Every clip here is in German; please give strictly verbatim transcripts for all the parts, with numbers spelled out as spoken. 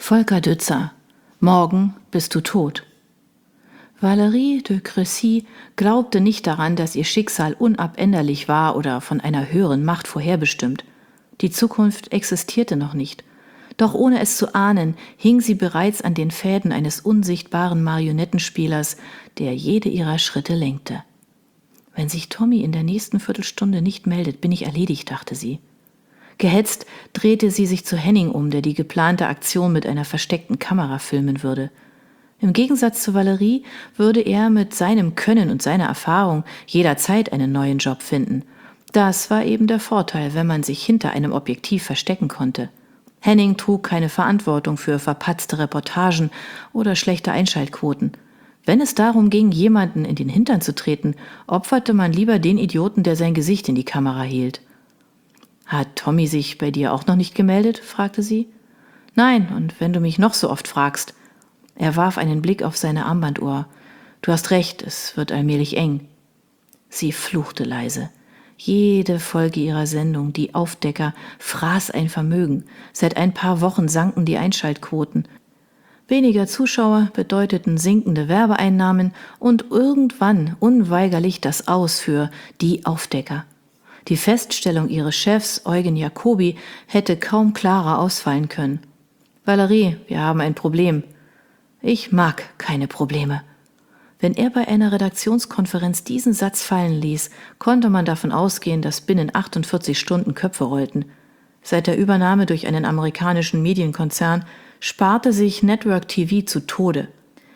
Volker Dützer, morgen bist du tot. Valérie de Crécy glaubte nicht daran, dass ihr Schicksal unabänderlich war oder von einer höheren Macht vorherbestimmt. Die Zukunft existierte noch nicht. Doch ohne es zu ahnen, hing sie bereits an den Fäden eines unsichtbaren Marionettenspielers, der jede ihrer Schritte lenkte. Wenn sich Tommy in der nächsten Viertelstunde nicht meldet, bin ich erledigt, dachte sie. Gehetzt drehte sie sich zu Henning um, der die geplante Aktion mit einer versteckten Kamera filmen würde. Im Gegensatz zu Valérie würde er mit seinem Können und seiner Erfahrung jederzeit einen neuen Job finden. Das war eben der Vorteil, wenn man sich hinter einem Objektiv verstecken konnte. Henning trug keine Verantwortung für verpatzte Reportagen oder schlechte Einschaltquoten. Wenn es darum ging, jemanden in den Hintern zu treten, opferte man lieber den Idioten, der sein Gesicht in die Kamera hielt. »Hat Tommy sich bei dir auch noch nicht gemeldet?« fragte sie. »Nein, und wenn du mich noch so oft fragst.« Er warf einen Blick auf seine Armbanduhr. »Du hast recht, es wird allmählich eng.« Sie fluchte leise. Jede Folge ihrer Sendung, die Aufdecker, fraß ein Vermögen. Seit ein paar Wochen sanken die Einschaltquoten. Weniger Zuschauer bedeuteten sinkende Werbeeinnahmen und irgendwann unweigerlich das Aus für die Aufdecker. Die Feststellung ihres Chefs, Eugen Jacobi, hätte kaum klarer ausfallen können. »Valérie, wir haben ein Problem.« »Ich mag keine Probleme.« Wenn er bei einer Redaktionskonferenz diesen Satz fallen ließ, konnte man davon ausgehen, dass binnen achtundvierzig Stunden Köpfe rollten. Seit der Übernahme durch einen amerikanischen Medienkonzern sparte sich Network T V zu Tode.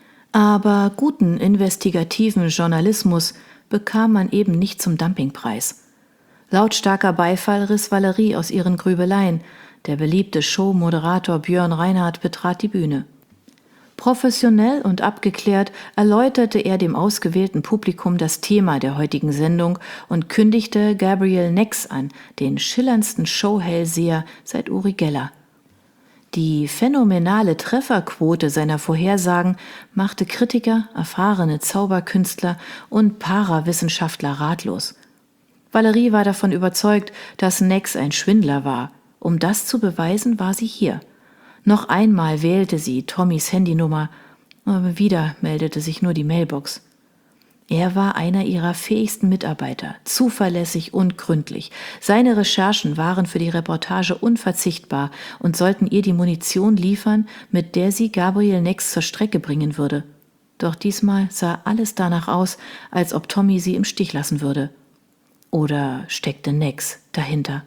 Aber guten investigativen Journalismus bekam man eben nicht zum Dumpingpreis. Lautstarker Beifall riss Valérie aus ihren Grübeleien. Der beliebte Showmoderator Björn Reinhardt betrat die Bühne. Professionell und abgeklärt erläuterte er dem ausgewählten Publikum das Thema der heutigen Sendung und kündigte Gabriel Nex an, den schillerndsten Showhellseher seit Uri Geller. Die phänomenale Trefferquote seiner Vorhersagen machte Kritiker, erfahrene Zauberkünstler und Parawissenschaftler ratlos. Valérie war davon überzeugt, dass Nex ein Schwindler war. Um das zu beweisen, war sie hier. Noch einmal wählte sie Tommys Handynummer, aber wieder meldete sich nur die Mailbox. Er war einer ihrer fähigsten Mitarbeiter, zuverlässig und gründlich. Seine Recherchen waren für die Reportage unverzichtbar und sollten ihr die Munition liefern, mit der sie Gabriel Nex zur Strecke bringen würde. Doch diesmal sah alles danach aus, als ob Tommy sie im Stich lassen würde. Oder steckte Nex dahinter?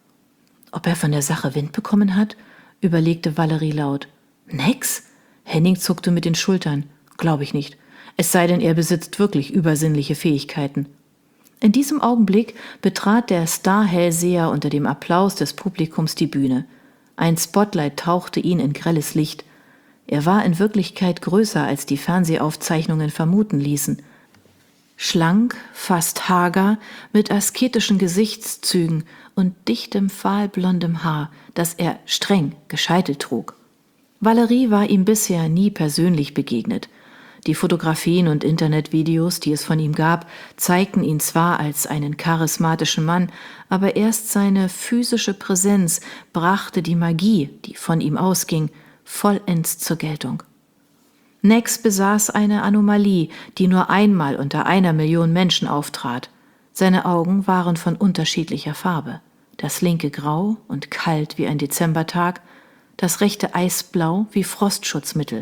Ob er von der Sache Wind bekommen hat, überlegte Valérie laut. Nex? Henning zuckte mit den Schultern. Glaube ich nicht. Es sei denn, er besitzt wirklich übersinnliche Fähigkeiten. In diesem Augenblick betrat der Star-Hellseher unter dem Applaus des Publikums die Bühne. Ein Spotlight tauchte ihn in grelles Licht. Er war in Wirklichkeit größer, als die Fernsehaufzeichnungen vermuten ließen. Schlank, fast hager, mit asketischen Gesichtszügen und dichtem, fahlblondem Haar, das er streng gescheitelt trug. Valérie war ihm bisher nie persönlich begegnet. Die Fotografien und Internetvideos, die es von ihm gab, zeigten ihn zwar als einen charismatischen Mann, aber erst seine physische Präsenz brachte die Magie, die von ihm ausging, vollends zur Geltung. Nex besaß eine Anomalie, die nur einmal unter einer Million Menschen auftrat. Seine Augen waren von unterschiedlicher Farbe. Das linke grau und kalt wie ein Dezembertag, das rechte eisblau wie Frostschutzmittel.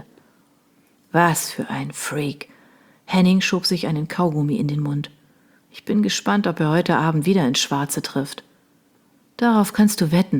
Was für ein Freak! Henning schob sich einen Kaugummi in den Mund. Ich bin gespannt, ob er heute Abend wieder ins Schwarze trifft. Darauf kannst du wetten.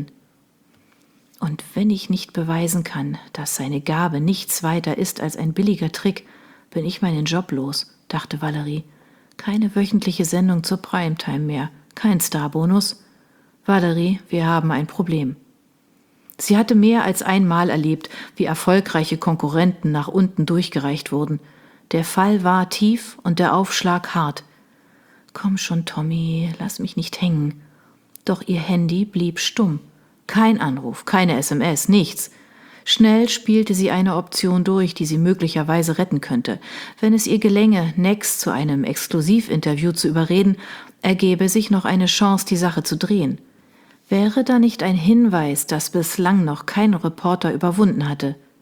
Und wenn ich nicht beweisen kann, dass seine Gabe nichts weiter ist als ein billiger Trick, bin ich meinen Job los, dachte Valérie. Keine wöchentliche Sendung zur Primetime mehr, kein Starbonus. Valérie, wir haben ein Problem. Sie hatte mehr als einmal erlebt, wie erfolgreiche Konkurrenten nach unten durchgereicht wurden. Der Fall war tief und der Aufschlag hart. Komm schon, Tommy, lass mich nicht hängen. Doch ihr Handy blieb stumm. Kein Anruf, keine S M S, nichts. Schnell spielte sie eine Option durch, die sie möglicherweise retten könnte. Wenn es ihr gelänge, Nex zu einem Exklusivinterview zu überreden, ergäbe sich noch eine Chance, die Sache zu drehen. Wäre da nicht ein Hinweis, dass bislang noch kein Reporter überwunden hatte?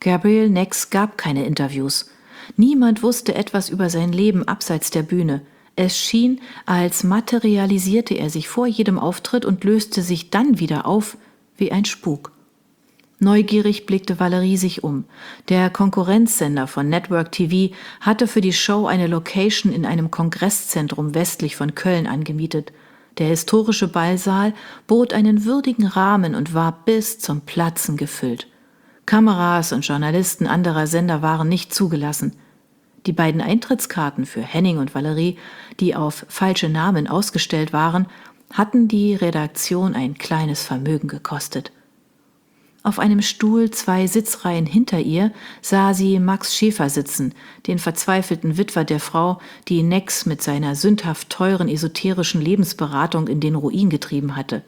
Gabriel Nex gab keine Interviews. Niemand wusste etwas über sein Leben abseits der Bühne. Es schien, als materialisierte er sich vor jedem Auftritt und löste sich dann wieder auf wie ein Spuk. Neugierig blickte Valerie sich um. Der Konkurrenzsender von Network T V hatte für die Show eine Location in einem Kongresszentrum westlich von Köln angemietet. Der historische Ballsaal bot einen würdigen Rahmen und war bis zum Platzen gefüllt. Kameras und Journalisten anderer Sender waren nicht zugelassen. Die beiden Eintrittskarten für Henning und Valerie, die auf falsche Namen ausgestellt waren, hatten die Redaktion ein kleines Vermögen gekostet. Auf einem Stuhl zwei Sitzreihen hinter ihr sah sie Max Schäfer sitzen, den verzweifelten Witwer der Frau, die Nex mit seiner sündhaft teuren esoterischen Lebensberatung in den Ruin getrieben hatte.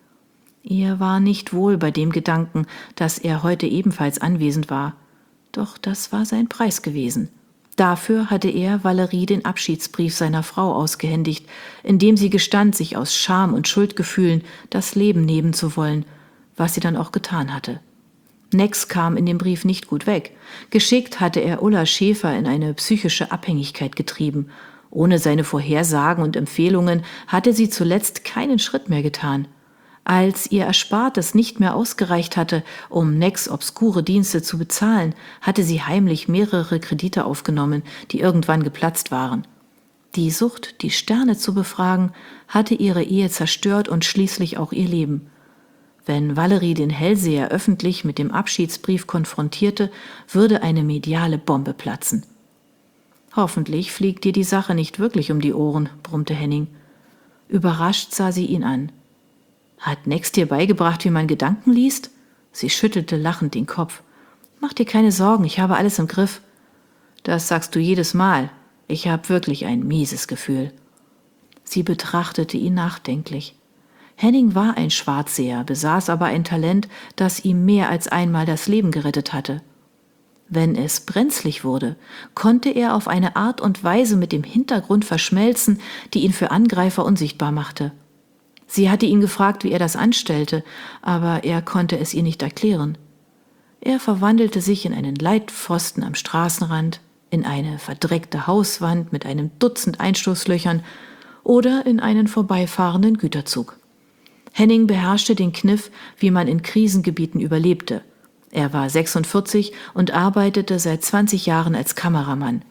Ihr war nicht wohl bei dem Gedanken, dass er heute ebenfalls anwesend war. Doch das war sein Preis gewesen. Dafür hatte er Valerie den Abschiedsbrief seiner Frau ausgehändigt, in dem sie gestand, sich aus Scham und Schuldgefühlen das Leben nehmen zu wollen, was sie dann auch getan hatte. Nex kam in dem Brief nicht gut weg. Geschickt hatte er Ulla Schäfer in eine psychische Abhängigkeit getrieben. Ohne seine Vorhersagen und Empfehlungen hatte sie zuletzt keinen Schritt mehr getan. Als ihr Erspartes nicht mehr ausgereicht hatte, um Nex obskure Dienste zu bezahlen, hatte sie heimlich mehrere Kredite aufgenommen, die irgendwann geplatzt waren. Die Sucht, die Sterne zu befragen, hatte ihre Ehe zerstört und schließlich auch ihr Leben. Wenn Valerie den Hellseher öffentlich mit dem Abschiedsbrief konfrontierte, würde eine mediale Bombe platzen. »Hoffentlich fliegt dir die Sache nicht wirklich um die Ohren«, brummte Henning. Überrascht sah sie ihn an. »Hat Nex dir beigebracht, wie man Gedanken liest?« Sie schüttelte lachend den Kopf. »Mach dir keine Sorgen, ich habe alles im Griff.« »Das sagst du jedes Mal. Ich habe wirklich ein mieses Gefühl.« Sie betrachtete ihn nachdenklich. Henning war ein Schwarzseher, besaß aber ein Talent, das ihm mehr als einmal das Leben gerettet hatte. Wenn es brenzlig wurde, konnte er auf eine Art und Weise mit dem Hintergrund verschmelzen, die ihn für Angreifer unsichtbar machte. Sie hatte ihn gefragt, wie er das anstellte, aber er konnte es ihr nicht erklären. Er verwandelte sich in einen Leitpfosten am Straßenrand, in eine verdreckte Hauswand mit einem Dutzend Einstoßlöchern oder in einen vorbeifahrenden Güterzug. Henning beherrschte den Kniff, wie man in Krisengebieten überlebte. Er war sechsundvierzig und arbeitete seit zwanzig Jahren als Kameramann.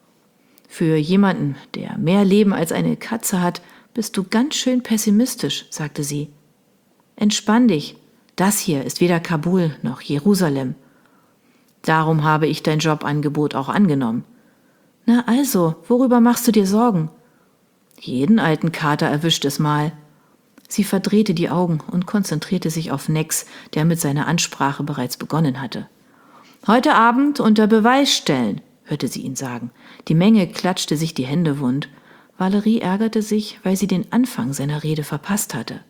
»Für jemanden, der mehr Leben als eine Katze hat, bist du ganz schön pessimistisch«, sagte sie. »Entspann dich. Das hier ist weder Kabul noch Jerusalem. Darum habe ich dein Jobangebot auch angenommen.« »Na also, worüber machst du dir Sorgen?« »Jeden alten Kater erwischt es mal.« Sie verdrehte die Augen und konzentrierte sich auf Nex, der mit seiner Ansprache bereits begonnen hatte. »Heute Abend unter Beweis stellen«, hörte sie ihn sagen. Die Menge klatschte sich die Hände wund. Valerie ärgerte sich, weil sie den Anfang seiner Rede verpasst hatte.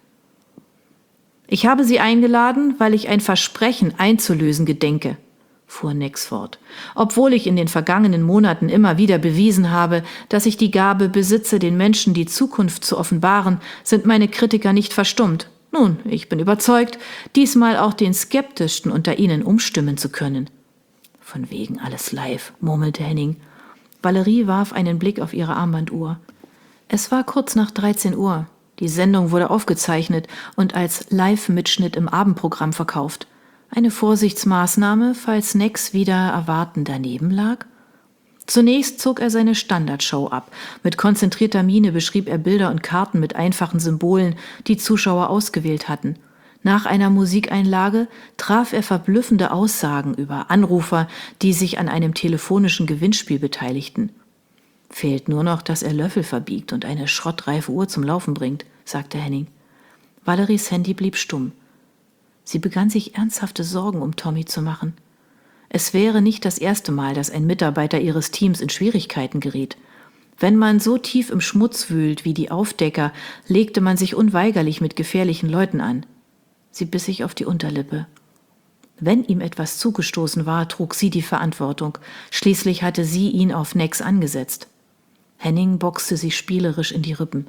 »Ich habe Sie eingeladen, weil ich ein Versprechen einzulösen gedenke«, fuhr Nex fort, »obwohl ich in den vergangenen Monaten immer wieder bewiesen habe, dass ich die Gabe besitze, den Menschen die Zukunft zu offenbaren, sind meine Kritiker nicht verstummt. Nun, ich bin überzeugt, diesmal auch den Skeptischsten unter ihnen umstimmen zu können.« »Von wegen alles live«, murmelte Henning. Valerie warf einen Blick auf ihre Armbanduhr. Es war kurz nach dreizehn Uhr. Die Sendung wurde aufgezeichnet und als Live-Mitschnitt im Abendprogramm verkauft. Eine Vorsichtsmaßnahme, falls Nex wieder erwarten daneben lag? Zunächst zog er seine Standardshow ab. Mit konzentrierter Miene beschrieb er Bilder und Karten mit einfachen Symbolen, die Zuschauer ausgewählt hatten. Nach einer Musikeinlage traf er verblüffende Aussagen über Anrufer, die sich an einem telefonischen Gewinnspiel beteiligten. »Fehlt nur noch, dass er Löffel verbiegt und eine schrottreife Uhr zum Laufen bringt«, sagte Henning. Valeries Handy blieb stumm. Sie begann sich ernsthafte Sorgen um Tommy zu machen. Es wäre nicht das erste Mal, dass ein Mitarbeiter ihres Teams in Schwierigkeiten geriet. Wenn man so tief im Schmutz wühlt wie die Aufdecker, legte man sich unweigerlich mit gefährlichen Leuten an. Sie biss sich auf die Unterlippe. Wenn ihm etwas zugestoßen war, trug sie die Verantwortung. Schließlich hatte sie ihn auf Nex angesetzt. Henning boxte sie spielerisch in die Rippen.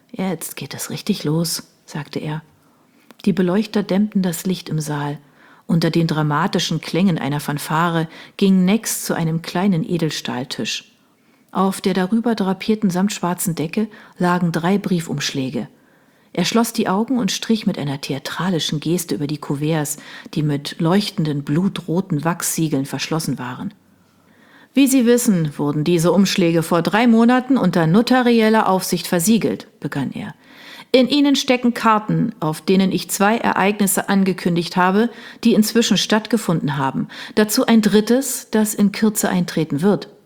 »Jetzt geht es richtig los«, sagte er. Die Beleuchter dämmten das Licht im Saal. Unter den dramatischen Klängen einer Fanfare ging Nex zu einem kleinen Edelstahltisch. Auf der darüber drapierten samtschwarzen Decke lagen drei Briefumschläge. Er schloss die Augen und strich mit einer theatralischen Geste über die Kuverts, die mit leuchtenden, blutroten Wachssiegeln verschlossen waren. »Wie Sie wissen, wurden diese Umschläge vor drei Monaten unter notarieller Aufsicht versiegelt«, begann er. »In ihnen stecken Karten, auf denen ich zwei Ereignisse angekündigt habe, die inzwischen stattgefunden haben. Dazu ein drittes, das in Kürze eintreten wird.«